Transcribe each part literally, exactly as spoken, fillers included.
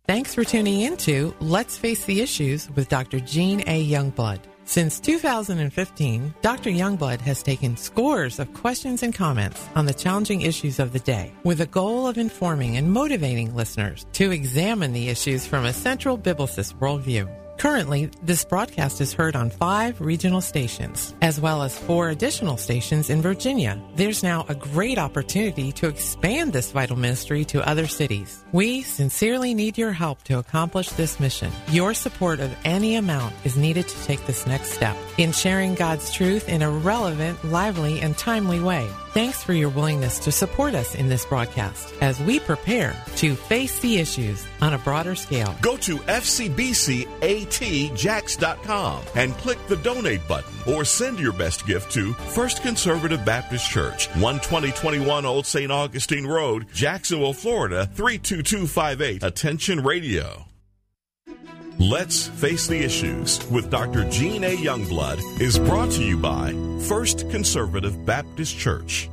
Thanks for tuning in to Let's Face the Issues with Doctor Jean A. Youngblood. Since two thousand fifteen, Doctor Youngblood has taken scores of questions and comments on the challenging issues of the day with the goal of informing and motivating listeners to examine the issues from a central biblicist worldview. Currently, this broadcast is heard on five regional stations, as well as four additional stations in Virginia. There's now a great opportunity to expand this vital ministry to other cities. We sincerely need your help to accomplish this mission. Your support of any amount is needed to take this next step in sharing God's truth in a relevant, lively, and timely way. Thanks for your willingness to support us in this broadcast as we prepare to face the issues on a broader scale. Go to F C B C A T Jax dot com and click the donate button or send your best gift to First Conservative Baptist Church, one twenty twenty-one Old Saint Augustine Road, Jacksonville, Florida, three two two five eight. Attention Radio. Let's Face the Issues with Doctor Jean A. Youngblood is brought to you by First Conservative Baptist Church.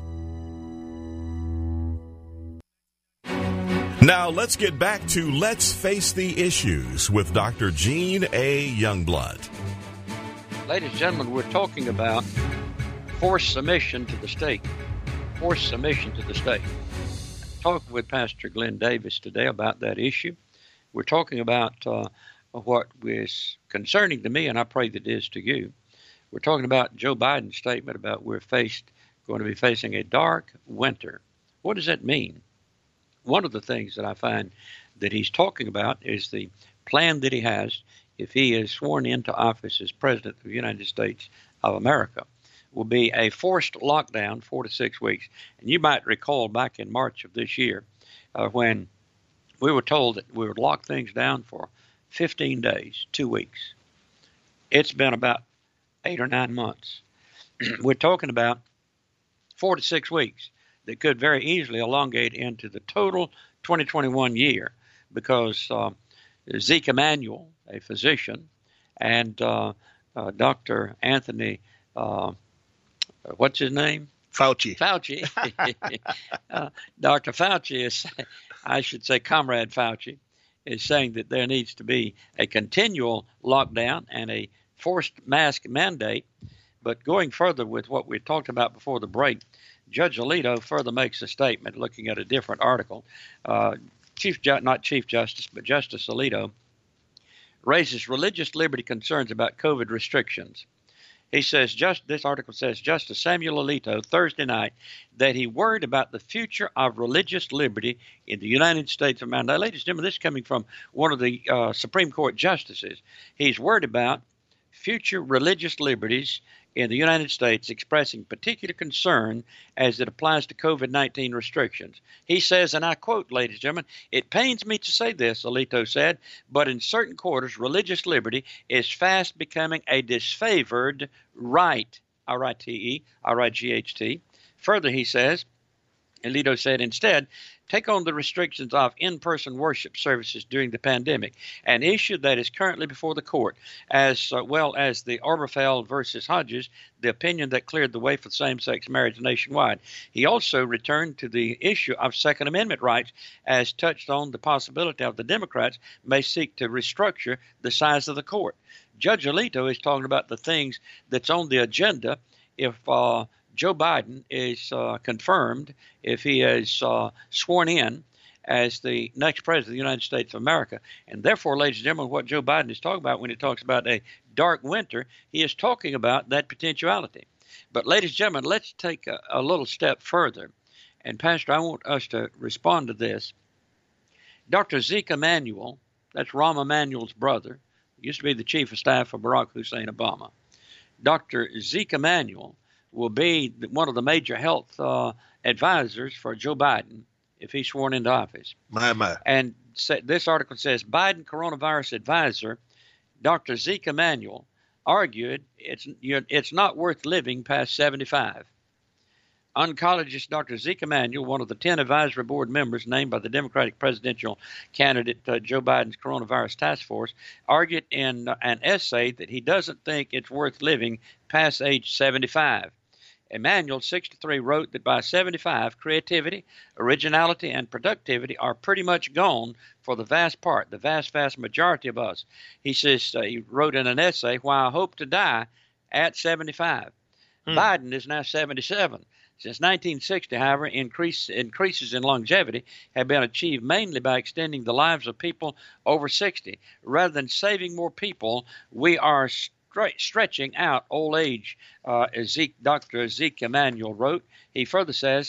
Now let's get back to Let's Face the Issues with Doctor Jean A. Youngblood. Ladies and gentlemen, we're talking about forced submission to the state. Forced submission to the state. Talking with Pastor Glenn Davis today about that issue. We're talking about uh, what is concerning to me, and I pray that it is to you. We're talking about Joe Biden's statement about we're faced, going to be facing a dark winter. What does that mean? One of the things that I find that he's talking about is the plan that he has if he is sworn into office as President of the United States of America. Will be a forced lockdown, four to six weeks. And you might recall back in March of this year uh, when we were told that we would lock things down for fifteen days, two weeks. It's been about eight or nine months. We're talking about four to six weeks that could very easily elongate into the total twenty twenty-one year because uh, Zeke Emanuel, a physician, and uh, uh, Doctor Anthony, uh, what's his name? Fauci. Fauci. uh, Doctor Fauci is, I should say, Comrade Fauci, is saying that there needs to be a continual lockdown and a forced mask mandate. But going further with what we talked about before the break, Judge Alito further makes a statement looking at a different article. Uh, Chief, Ju- not Chief Justice, but Justice Alito raises religious liberty concerns about COVID restrictions. He says, just this article says, Justice Samuel Alito Thursday night that he worried about the future of religious liberty in the United States of America. Now, ladies and gentlemen, this is coming from one of the uh, Supreme Court justices. He's worried about future religious liberties in the United States, expressing particular concern as it applies to COVID nineteen restrictions. He says, and I quote, ladies and gentlemen, "It pains me to say this," Alito said, "but in certain quarters, religious liberty is fast becoming a disfavored right," R I T E, R I G H T. Further, he says, Alito said, "Instead, take on the restrictions of in-person worship services during the pandemic, an issue that is currently before the court, as uh, well as the Obergefell versus Hodges, the opinion that cleared the way for same-sex marriage nationwide." He also returned to the issue of Second Amendment rights, as touched on the possibility of the Democrats may seek to restructure the size of the court. Judge Alito is talking about the things that's on the agenda if uh, Joe Biden is uh, confirmed, if he is uh, sworn in as the next president of the United States of America. And therefore, ladies and gentlemen, what Joe Biden is talking about when he talks about a dark winter, he is talking about that potentiality. But ladies and gentlemen, let's take a, a little step further. And Pastor, I want us to respond to this. Doctor Zeke Emanuel, that's Rahm Emanuel's brother, used to be the chief of staff of Barack Hussein Obama. Doctor Zeke Emanuel will be one of the major health uh, advisors for Joe Biden if he's sworn into office. My, my. And sa- this article says, Biden coronavirus advisor Doctor Zeke Emanuel argued it's you're, it's not worth living past seventy-five. Oncologist Doctor Zeke Emanuel, one of the ten advisory board members named by the Democratic presidential candidate uh, Joe Biden's coronavirus task force, argued in uh, an essay that he doesn't think it's worth living past age seventy-five. Emanuel, sixty-three, wrote that by seventy-five, creativity, originality, and productivity are pretty much gone for the vast part, the vast, vast majority of us. He says, uh, he wrote in an essay, "Why I hope to die at seventy-five. Hmm. Biden is now seventy-seven. Since nineteen sixty, however, increase, increases in longevity have been achieved mainly by extending the lives of people over sixty. Rather than saving more people, we are stretching out old age," uh, Doctor Ezekiel Emanuel wrote. He further says,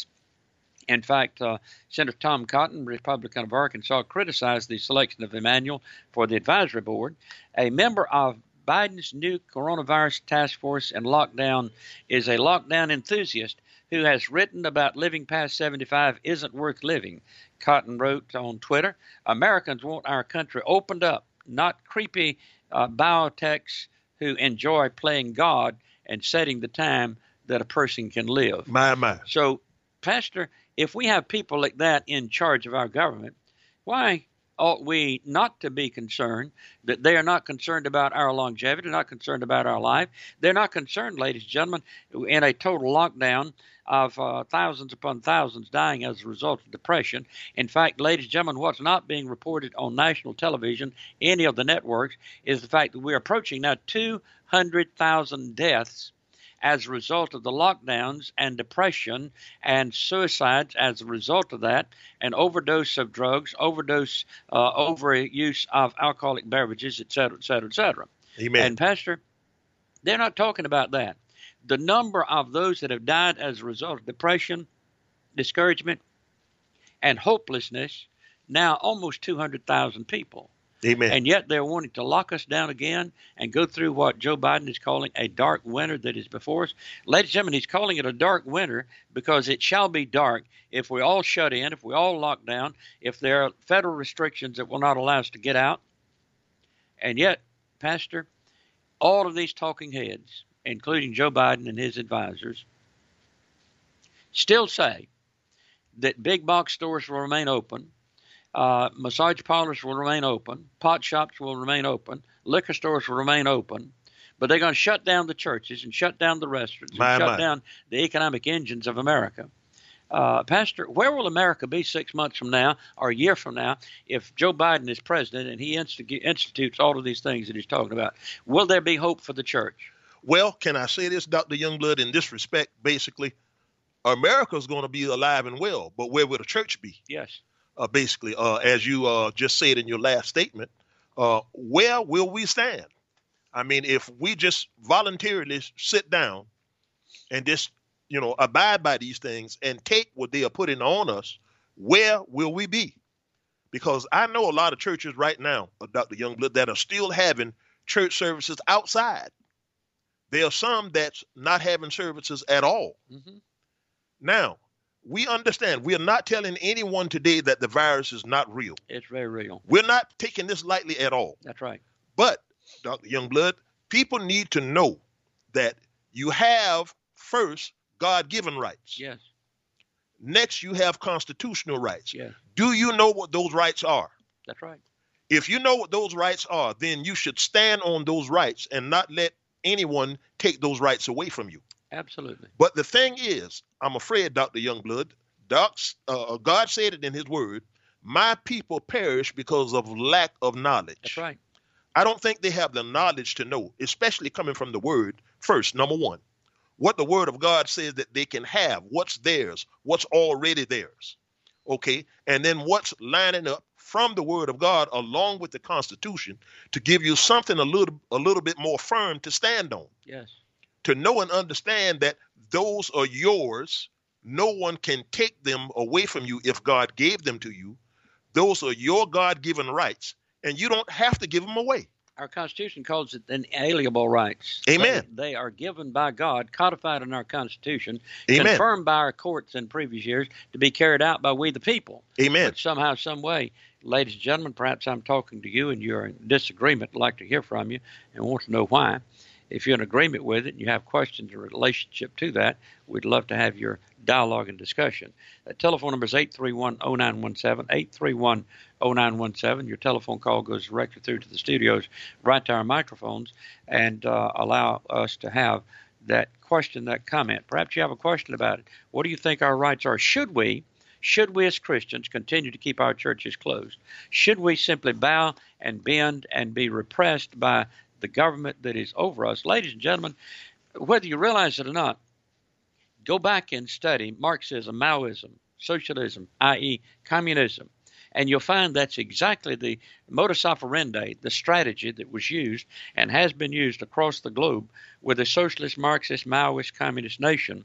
in fact, uh, Senator Tom Cotton, Republican of Arkansas, criticized the selection of Emanuel for the advisory board. A member of Biden's new coronavirus task force and lockdown is a lockdown enthusiast who has written about living past seventy-five isn't worth living. Cotton wrote on Twitter, "Americans want our country opened up, not creepy uh, biotechs who enjoy playing God and setting the time that a person can live." My, my. So, Pastor, if we have people like that in charge of our government, why ought we not to be concerned that they are not concerned about our longevity, not concerned about our life? They're not concerned, ladies and gentlemen, in a total lockdown of uh, thousands upon thousands dying as a result of depression. In fact, ladies and gentlemen, what's not being reported on national television, any of the networks, is the fact that we're approaching now two hundred thousand deaths as a result of the lockdowns and depression and suicides as a result of that, and overdose of drugs, overdose, uh, overuse of alcoholic beverages, et cetera, et cetera, et cetera. Amen. And Pastor, they're not talking about that. The number of those that have died as a result of depression, discouragement, and hopelessness, now almost two hundred thousand people. Amen. And yet they're wanting to lock us down again and go through what Joe Biden is calling a dark winter that is before us. Ladies and gentlemen, he's calling it a dark winter because it shall be dark if we all shut in, if we all lock down, if there are federal restrictions that will not allow us to get out. And yet, Pastor, all of these talking heads, including Joe Biden and his advisors, still say that big box stores will remain open, uh, massage parlors will remain open, pot shops will remain open, liquor stores will remain open, but they're going to shut down the churches and shut down the restaurants and my, shut my. down the economic engines of America. Uh, Pastor, where will America be six months from now or a year from now if Joe Biden is president and he institu- institutes all of these things that he's talking about? Will there be hope for the church? Well, can I say this, Doctor Youngblood, in this respect, basically, America's going to be alive and well, but where will the church be? Yes. Uh, basically, uh, as you uh, just said in your last statement, uh, where will we stand? I mean, if we just voluntarily sit down and just, you know, abide by these things and take what they are putting on us, where will we be? Because I know a lot of churches right now, uh, Doctor Youngblood, that are still having church services outside. There are some that's not having services at all. Mm-hmm. Now, we understand we are not telling anyone today that the virus is not real. It's very real. We're not taking this lightly at all. That's right. But, Doctor Youngblood, people need to know that you have, first, God-given rights. Yes. Next, you have constitutional rights. Yes. Do you know what those rights are? That's right. If you know what those rights are, then you should stand on those rights and not let anyone take those rights away from you. Absolutely. But the thing is, I'm afraid, Doctor Youngblood, Doc, uh, God said it in his word, my people perish because of lack of knowledge. That's right. I don't think they have the knowledge to know, especially coming from the word first, number one, what the word of God says that they can have, what's theirs, what's already theirs. Okay. And then what's lining up from the word of God along with the Constitution to give you something a little, a little bit more firm to stand on. Yes. To know and understand that those are yours. No one can take them away from you if God gave them to you. Those are your God-given rights, and you don't have to give them away. Our Constitution calls it inalienable rights. Amen. They, they are given by God, codified in our Constitution, Amen. Confirmed by our courts in previous years to be carried out by we the people. Amen. But somehow, some way, ladies and gentlemen, perhaps I'm talking to you and you're in disagreement. I'd like to hear from you and want to know why. If you're in agreement with it and you have questions in relationship to that, we'd love to have your dialogue and discussion. That telephone number is eight three one, oh nine one seven, eight three one, oh nine one seven. Your telephone call goes directly through to the studios, right to our microphones, and uh, allow us to have that question, that comment. Perhaps you have a question about it. What do you think our rights are? Should we, should we as Christians continue to keep our churches closed? Should we simply bow and bend and be repressed by the government that is over us? Ladies and gentlemen, whether you realize it or not, go back and study Marxism, Maoism, socialism, that is communism, and you'll find that's exactly the modus operandi, the strategy that was used and has been used across the globe with a socialist, Marxist, Maoist, communist nation,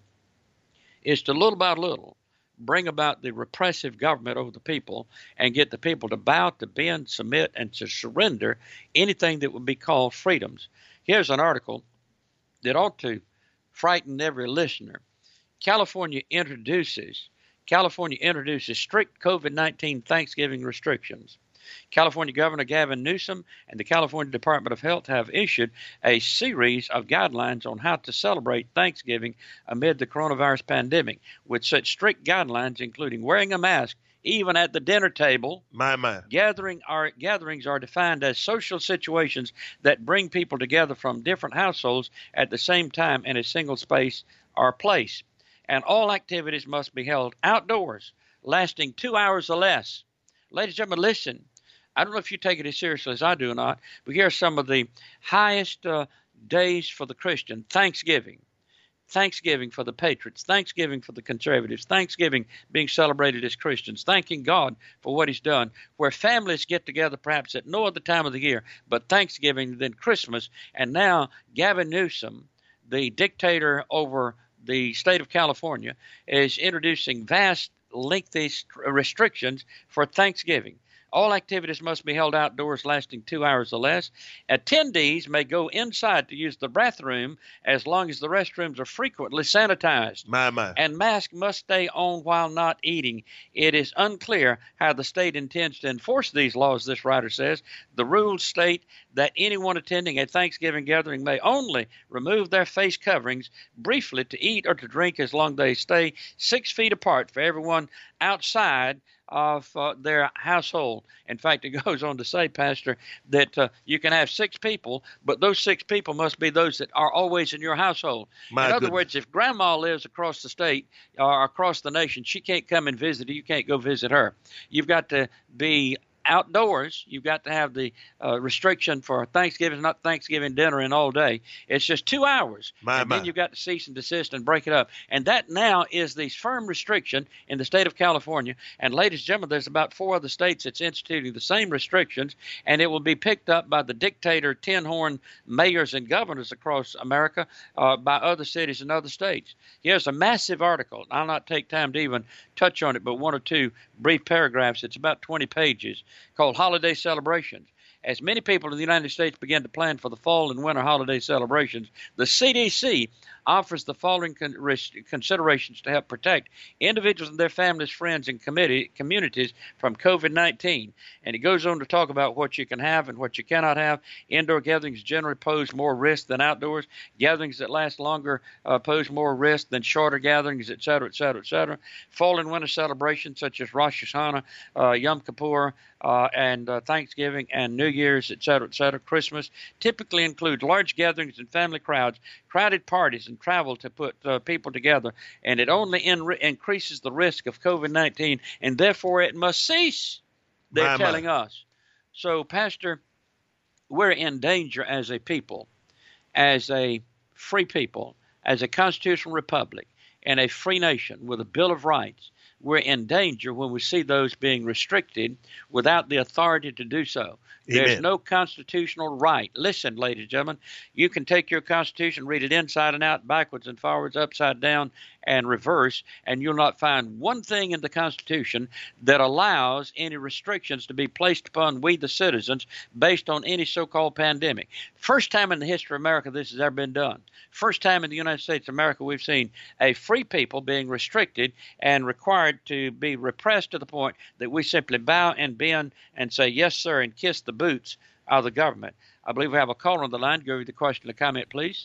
is to little by little bring about the repressive government over the people and get the people to bow, to bend, submit, and to surrender anything that would be called freedoms. Here's an article that ought to frighten every listener. California introduces California introduces strict COVID nineteen Thanksgiving restrictions. California Governor Gavin Newsom and the California Department of Health have issued a series of guidelines on how to celebrate Thanksgiving amid the coronavirus pandemic, with such strict guidelines including wearing a mask even at the dinner table. My, my. Gathering are, gatherings are defined as social situations that bring people together from different households at the same time in a single space or place. And all activities must be held outdoors, lasting two hours or less. Ladies and gentlemen, listen. I don't know if you take it as seriously as I do or not, but here are some of the highest uh, days for the Christian. Thanksgiving. Thanksgiving for the patriots. Thanksgiving for the conservatives. Thanksgiving being celebrated as Christians. Thanking God for what he's done. Where families get together perhaps at no other time of the year but Thanksgiving, then Christmas. And now Gavin Newsom, the dictator over the state of California, is introducing vast, lengthy restrictions for Thanksgiving. All activities must be held outdoors lasting two hours or less. Attendees may go inside to use the bathroom as long as the restrooms are frequently sanitized. My, my. And masks must stay on while not eating. It is unclear how the state intends to enforce these laws, this writer says. The rules state that anyone attending a Thanksgiving gathering may only remove their face coverings briefly to eat or to drink as long as they stay six feet apart for everyone outside of uh, their household. In fact, it goes on to say, Pastor, that uh, you can have six people, but those six people must be those that are always in your household. My in other goodness. words, if grandma lives across the state or across the nation, she can't come and visit you. You can't go visit her. You've got to be outdoors. You've got to have the uh, restriction for Thanksgiving, not Thanksgiving dinner in all day. It's just two hours. My, and my. then you've got to cease and desist and break it up. And that now is the firm restriction in the state of California. And ladies and gentlemen, there's about four other states that's instituting the same restrictions, and it will be picked up by the dictator tin horn mayors and governors across America, uh, by other cities and other states. Here's a massive article. I'll not take time to even touch on it, but one or two brief paragraphs. It's about twenty pages, called Holiday Celebrations. As many people in the United States begin to plan for the fall and winter holiday celebrations, the C D C offers the following con- considerations to help protect individuals and their families, friends, and committee, communities from COVID nineteen. And it goes on to talk about what you can have and what you cannot have. Indoor gatherings generally pose more risk than outdoors. Gatherings that last longer uh, pose more risk than shorter gatherings, et cetera, et cetera, et cetera. Fall and winter celebrations such as Rosh Hashanah, uh, Yom Kippur, uh, and uh, Thanksgiving and New Year's, et cetera, et cetera, Christmas, typically include large gatherings and family crowds, crowded parties, and travel to put uh, people together, and it only in- increases the risk of COVID nineteen, and therefore it must cease, they're My, telling my. us. So, Pastor, we're in danger as a people, as a free people, as a constitutional republic, and a free nation with a Bill of Rights. We're in danger when we see those being restricted without the authority to do so. There's Amen. no constitutional right. Listen, ladies and gentlemen, you can take your Constitution, read it inside and out, backwards and forwards, upside down and reverse, and you'll not find one thing in the Constitution that allows any restrictions to be placed upon we the citizens based on any so-called pandemic. First time in the history of America this has ever been done. First time in the United States of America we've seen a free people being restricted and required to be repressed to the point that we simply bow and bend and say, yes, sir, and kiss the boots of the government. I believe we have a caller on the line. Go with the question or comment, please.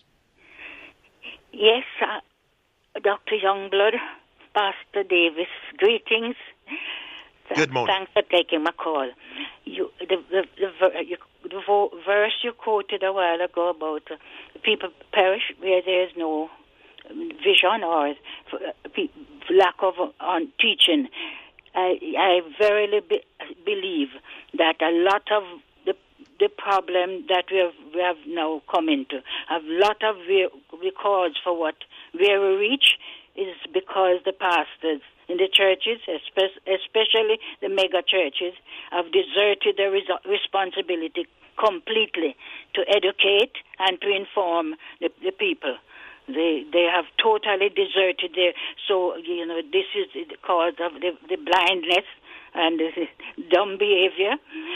Yes, uh, Doctor Youngblood, Pastor Davis, greetings. Good morning. Thanks for taking my call. You, the, the, the, ver- you, the vo- verse you quoted a while ago about uh, the people perish where there is no vision or lack of on teaching. I, I verily be, believe that a lot of the the problem that we have, we have now come into, a lot of the, the cause for what where we reach is because the pastors in the churches, especially the mega churches, have deserted their responsibility completely to educate and to inform the, the people. They they have totally deserted their, so, you know, this is the cause of the, the blindness and the dumb behavior.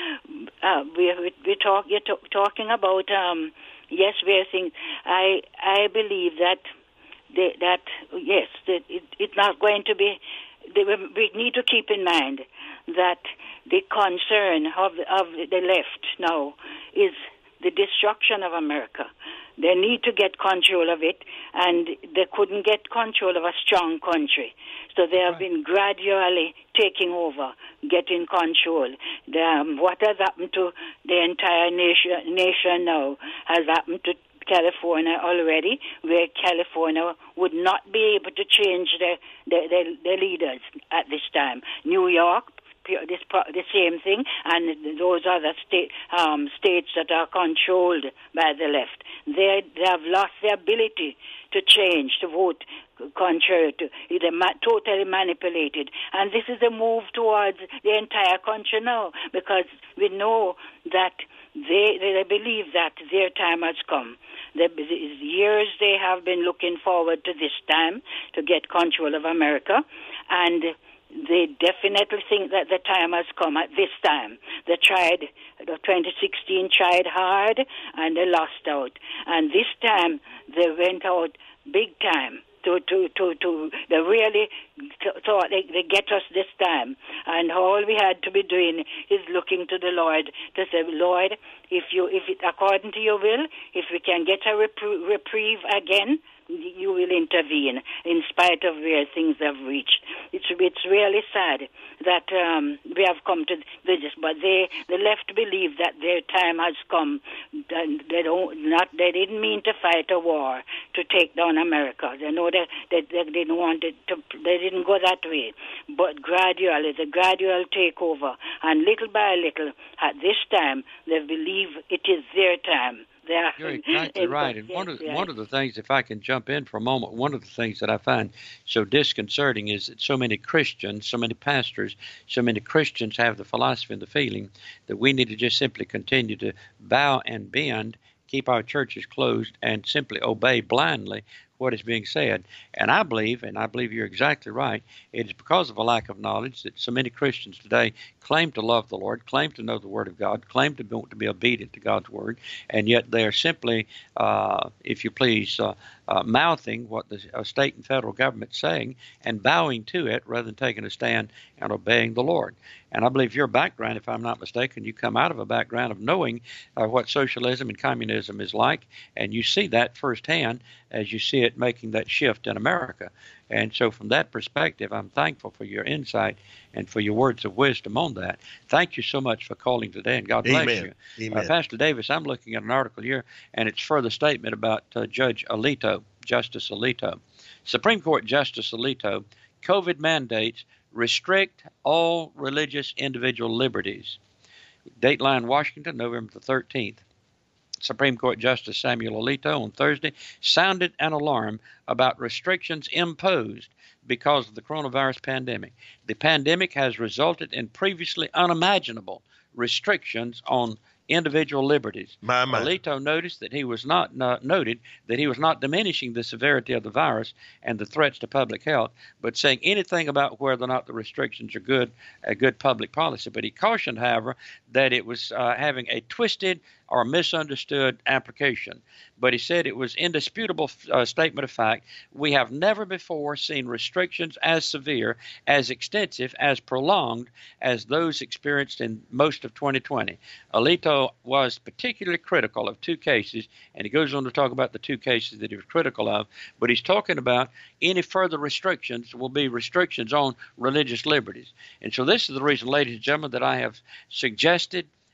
Uh, we we talk you're t- talking about um, yes, we are saying. I I believe that they, that yes, that it, it's not going to be. They, we need to keep in mind that the concern of of the left now is the destruction of America. They need to get control of it, and they couldn't get control of a strong country. So they have been gradually taking over, getting control. The, um, what has happened to the entire nation, nation now has happened to California already, where California would not be able to change their, their, their, their leaders at this time. New York, This, the same thing, and those other state, um, states that are controlled by the left. They, they have lost the ability to change, to vote contrary to, they're ma- totally manipulated. And this is a move towards the entire country now, because we know that they, they believe that their time has come. The years they have been looking forward to this time to get control of America, and they definitely think that the time has come at this time. They tried, twenty sixteen tried hard, and they lost out. And this time, they went out big time. To, to, to, to, they really thought they, they get us this time. And all we had to be doing is looking to the Lord to say, Lord, if you, if it, according to your will, if we can get a repri- reprieve again, you will intervene in spite of where things have reached. It's it's really sad that um, we have come to this, but they the left believe that their time has come. They don't not they didn't mean to fight a war to take down America. They know that they, they didn't want it to. They didn't go that way. But gradually, the gradual takeover, and little by little, at this time, they believe it is their time. Yeah. You're exactly right. And one of the, one of the things, if I can jump in for a moment, one of the things that I find so disconcerting is that so many Christians, so many pastors, so many Christians have the philosophy and the feeling that we need to just simply continue to bow and bend, keep our churches closed, and simply obey blindly what is being said. And I believe, and I believe you're exactly right, it is because of a lack of knowledge that so many Christians today claim to love the Lord, claim to know the Word of God, claim to be, to be obedient to God's Word, and yet they are simply, uh, if you please, uh, uh, mouthing what the uh, state and federal government is saying and bowing to it rather than taking a stand and obeying the Lord. And I believe your background, if I'm not mistaken, you come out of a background of knowing uh, what socialism and communism is like, and you see that firsthand as you see it making that shift in America. And so from that perspective, I'm thankful for your insight and for your words of wisdom on that. Thank you so much for calling today, and God bless Amen. you. Amen. Uh, Pastor Davis, I'm looking at an article here, and it's further statement about uh, Judge Alito, Justice Alito. Supreme Court Justice Alito, COVID mandates restrict all religious individual liberties. Dateline, Washington, November the thirteenth. Supreme Court Justice Samuel Alito on Thursday sounded an alarm about restrictions imposed because of the coronavirus pandemic. The pandemic has resulted in previously unimaginable restrictions on individual liberties. My, my. Alito noticed that he was not uh, noted that he was not diminishing the severity of the virus and the threats to public health, but saying anything about whether or not the restrictions are good, a good public policy. But he cautioned, however, that it was uh, having a twisted or misunderstood application. But he said it was indisputable uh, statement of fact. We have never before seen restrictions as severe, as extensive, as prolonged as those experienced in most of twenty twenty. Alito was particularly critical of two cases, and he goes on to talk about the two cases that he was critical of, but he's talking about any further restrictions will be restrictions on religious liberties. And so this is the reason, ladies and gentlemen, that I have suggested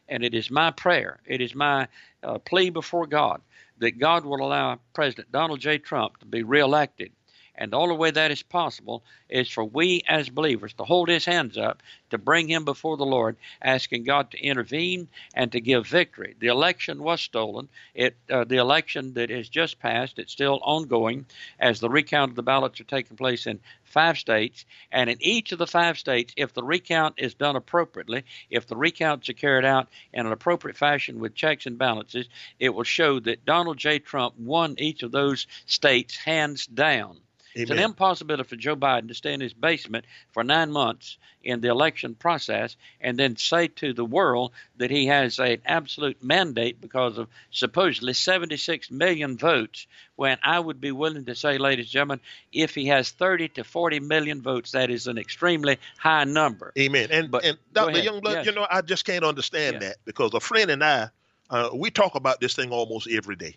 and it is my prayer, it is my uh, plea before God, that God will allow President Donald J. Trump to be reelected. And the only way that is possible is for we as believers to hold his hands up, to bring him before the Lord, asking God to intervene and to give victory. The election was stolen. It, uh, the election that has just passed, it's still ongoing as the recount of the ballots are taking place in five states. And in each of the five states, if the recount is done appropriately, if the recounts are carried out in an appropriate fashion with checks and balances, it will show that Donald J. Trump won each of those states hands down. It's an impossibility for Joe Biden to stay in his basement for nine months in the election process and then say to the world that he has an absolute mandate because of supposedly seventy-six million votes, when I would be willing to say, ladies and gentlemen, if he has thirty to forty million votes, that is an extremely high number. Amen. And, but, and Doctor Youngblood, yes. you know, I just can't understand yes. that, because a friend and I, uh, we talk about this thing almost every day.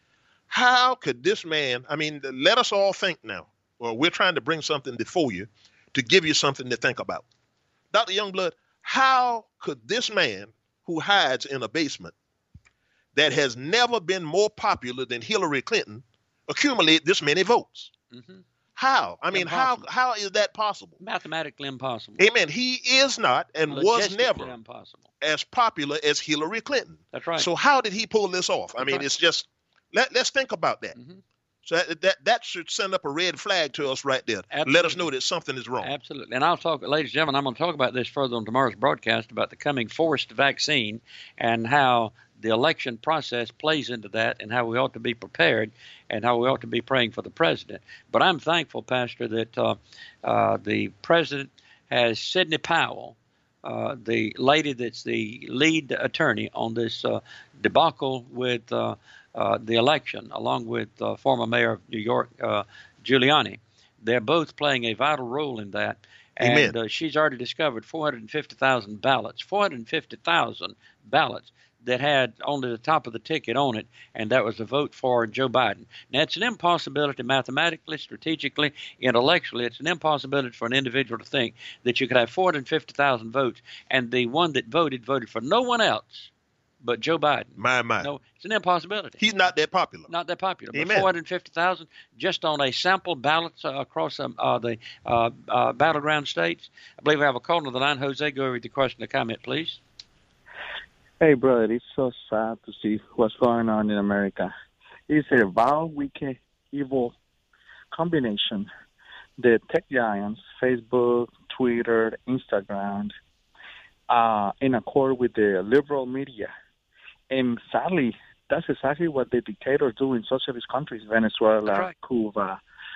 How could this man, I mean, let us all think now. Well, we're trying to bring something before you to give you something to think about. Doctor Youngblood, how could this man who hides in a basement that has never been more popular than Hillary Clinton accumulate this many votes? Mm-hmm. How? I mean, impossible. how how is that possible? Mathematically impossible. Amen. He is not and was never impossible. as popular as Hillary Clinton. That's right. So how did he pull this off? That's I mean, right. it's just, let, let's think about that. Mm-hmm. So that, that that should send up a red flag to us right there. Absolutely. Let us know that something is wrong. Absolutely. And I'll talk, ladies and gentlemen, I'm going to talk about this further on tomorrow's broadcast about the coming forced vaccine and how the election process plays into that and how we ought to be prepared and how we ought to be praying for the president. But I'm thankful, Pastor, that uh, uh, the president has Sidney Powell, uh, the lady that's the lead attorney on this uh, debacle with uh, Uh, the election, along with uh, former mayor of New York, uh, Giuliani. They're both playing a vital role in that. And uh, she's already discovered four hundred fifty thousand ballots, four hundred fifty thousand ballots that had only the top of the ticket on it, and that was a vote for Joe Biden. Now, it's an impossibility mathematically, strategically, intellectually. It's an impossibility for an individual to think that you could have four hundred fifty thousand votes, and the one that voted, voted for no one else but Joe Biden. My, my. No, it's an impossibility. He's not that popular. Not that popular. Amen. But four hundred fifty thousand just on a sample ballot uh, across um, uh, the uh, uh, battleground states. I believe we have a caller on the line. Jose, go over the question or comment, please. Hey, brother, it's so sad to see what's going on in America. It's a vile, wicked, evil combination. The tech giants, Facebook, Twitter, Instagram, uh, in accord with the liberal media. And sadly, that's exactly what the dictators do in socialist countries, Venezuela, right. Cuba,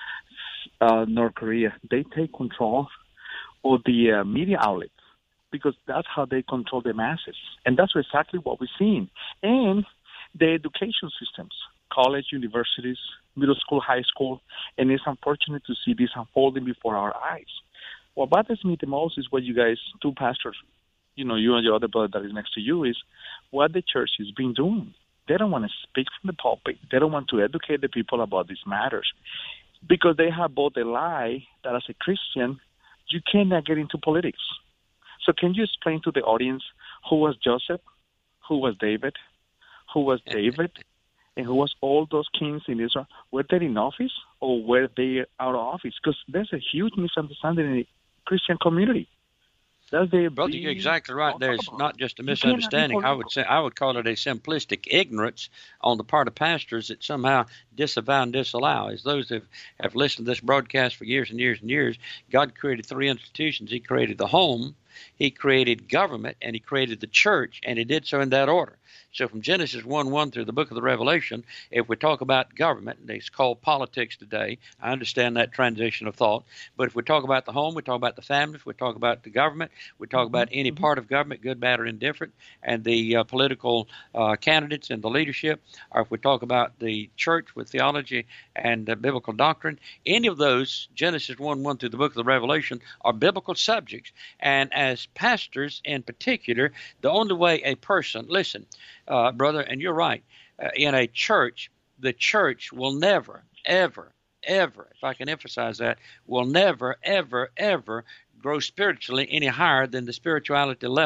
uh, North Korea. They take control of the uh, media outlets because that's how they control the masses. And that's exactly what we're seeing. And the education systems, college, universities, middle school, high school, and it's unfortunate to see this unfolding before our eyes. What bothers me the most is what you guys, two pastors, you know, you and your other brother that is next to you, is what the church has been doing. They don't want to speak from the pulpit. They don't want to educate the people about these matters because they have both a lie that as a Christian, you cannot get into politics. So can you explain to the audience who was Joseph, who was David, who was David, and who was all those kings in Israel? Were they in office or were they out of office? Because there's a huge misunderstanding in the Christian community. Brother, you're exactly right. There's not just a misunderstanding. I would say I would call it a simplistic ignorance on the part of pastors that somehow disavow and disallow. As those that have listened to this broadcast for years and years and years, God created three institutions. He created the home, He created government, and He created the church, and He did so in that order. So from Genesis one one through the book of the Revelation, if we talk about government, and it's called politics today, I understand that transition of thought. But if we talk about the home, we talk about the family, if we talk about the government, we talk about any part of government, good, bad, or indifferent, and the uh, political uh, candidates and the leadership, or if we talk about the church with theology and uh, biblical doctrine, any of those, Genesis one one through the book of the Revelation, are biblical subjects. And as pastors in particular, the only way a person, listen, Uh, brother, and you're right. Uh, in a church, the church will never, ever, ever, if I can emphasize that, will never, ever, ever grow spiritually any higher than the spirituality level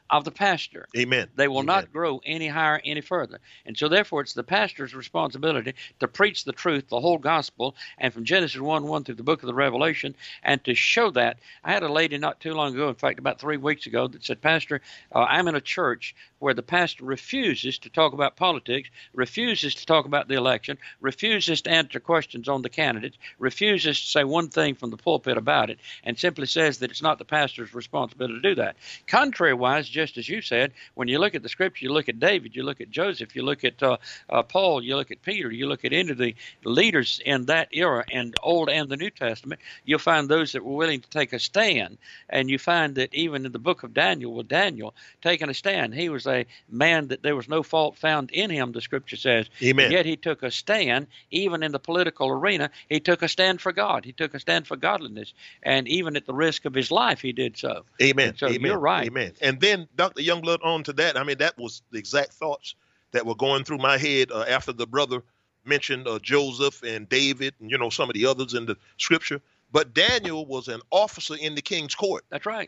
of the pastor. Amen. They will Amen. not grow any higher, any further. And so therefore it's the pastor's responsibility to preach the truth, the whole gospel, and from Genesis one one through the book of the Revelation, and to show that. I had a lady not too long ago, in fact about three weeks ago, that said, Pastor, uh, I'm in a church where the pastor refuses to talk about politics, refuses to talk about the election, refuses to answer questions on the candidates, refuses to say one thing from the pulpit about it, and simply says that it's not the pastor's responsibility to do that. Contrary-wise, just as you said, when you look at the scripture, you look at David, you look at Joseph, you look at uh, uh, Paul, you look at Peter, you look at any of the leaders in that era, and Old and the New Testament, you'll find those that were willing to take a stand. And you find that even in the book of Daniel, with Daniel taking a stand, he was a man that there was no fault found in him, the scripture says. Amen. Yet he took a stand, even in the political arena, he took a stand for God. He took a stand for godliness. And even at the risk of his life, he did so. Amen. And so Amen. you're right. Amen. And then Doctor Youngblood, on to that, I mean, that was the exact thoughts that were going through my head uh, after the brother mentioned uh, Joseph and David and, you know, some of the others in the scripture. But Daniel was an officer in the king's court. That's right.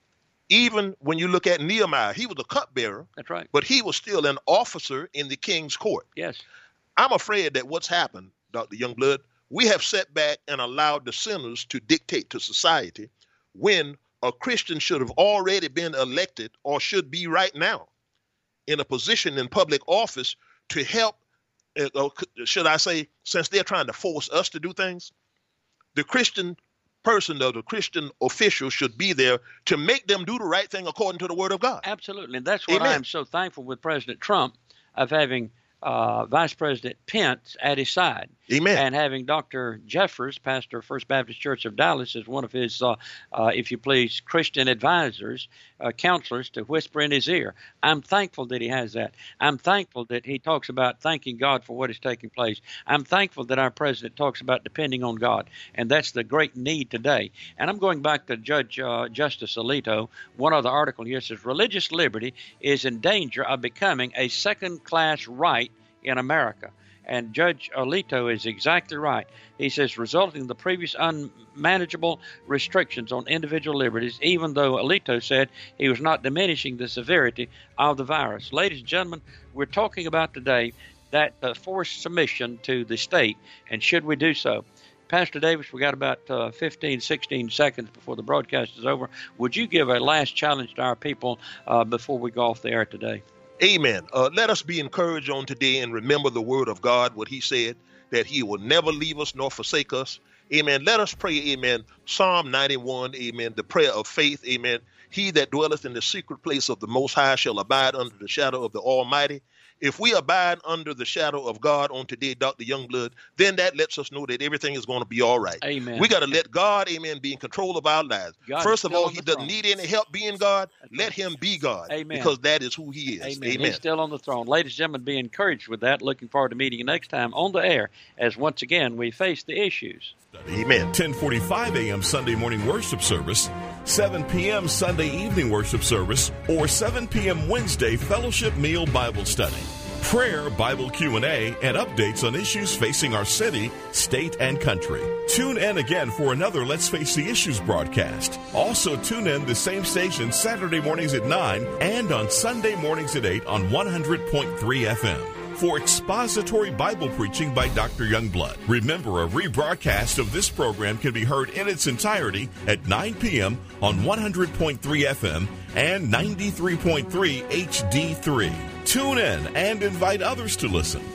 Even when you look at Nehemiah, he was a cupbearer. That's right. But he was still an officer in the king's court. Yes. I'm afraid that what's happened, Doctor Youngblood, we have sat back and allowed the sinners to dictate to society when a Christian should have already been elected, or should be right now in a position in public office to help, uh, should I say, since they're trying to force us to do things, the Christian person or the Christian official should be there to make them do the right thing according to the word of God. Absolutely. And that's what Amen. I am so thankful with President Trump, of having uh, Vice President Pence at his side. Amen. And having Doctor Jeffers, pastor of First Baptist Church of Dallas, as one of his, uh, uh, if you please, Christian advisors, uh, counselors, to whisper in his ear. I'm thankful that he has that. I'm thankful that he talks about thanking God for what is taking place. I'm thankful that our president talks about depending on God, and that's the great need today. And I'm going back to Judge uh, Justice Alito. One other article here says, religious liberty is in danger of becoming a second-class right in America. And Judge Alito is exactly right. He says, resulting in the previous unmanageable restrictions on individual liberties, even though Alito said he was not diminishing the severity of the virus. Ladies and gentlemen, we're talking about today that uh, forced submission to the state, and should we do so? Pastor Davis, we got about uh, fifteen, sixteen seconds before the broadcast is over. Would you give a last challenge to our people uh, before we go off the air today? Amen. Uh, let us be encouraged on today and remember the word of God, what he said, that he will never leave us nor forsake us. Amen. Let us pray, amen, Psalm ninety-one, amen, the prayer of faith, amen. He that dwelleth in the secret place of the Most High shall abide under the shadow of the Almighty. If we abide under the shadow of God on today, Doctor Youngblood, then that lets us know that everything is going to be all right. Amen. We got to let God, amen, be in control of our lives. God First of still all, on he the doesn't throne. need any help being God. Let him be God. Amen. Because that is who he is. Amen. Amen. He's still on the throne. Ladies and gentlemen, be encouraged with that. Looking forward to meeting you next time on the air as once again we face the issues. Amen. ten forty-five a.m. Sunday morning worship service, seven p.m. Sunday evening worship service, or seven p.m. Wednesday fellowship meal Bible study. Prayer, Bible Q and A, and updates on issues facing our city, state, and country. Tune in again for another Let's Face the Issues broadcast. Also tune in the same station Saturday mornings at nine and on Sunday mornings at eight on one hundred point three F M. For expository Bible preaching by Doctor Youngblood. Remember, a rebroadcast of this program can be heard in its entirety at nine p.m. on one hundred point three F M and ninety-three point three H D three. Tune in and invite others to listen.